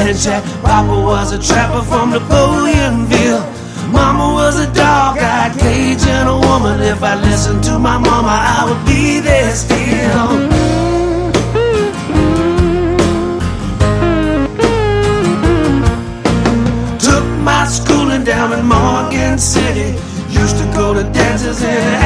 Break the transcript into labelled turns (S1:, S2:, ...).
S1: cannon shack. Papa was a trapper from Napoleonville. Mama was a dog-eyed Cajun woman. If I listened to my mama, I would be there still. Took my schooling down in Morgan City. Used to go to dances in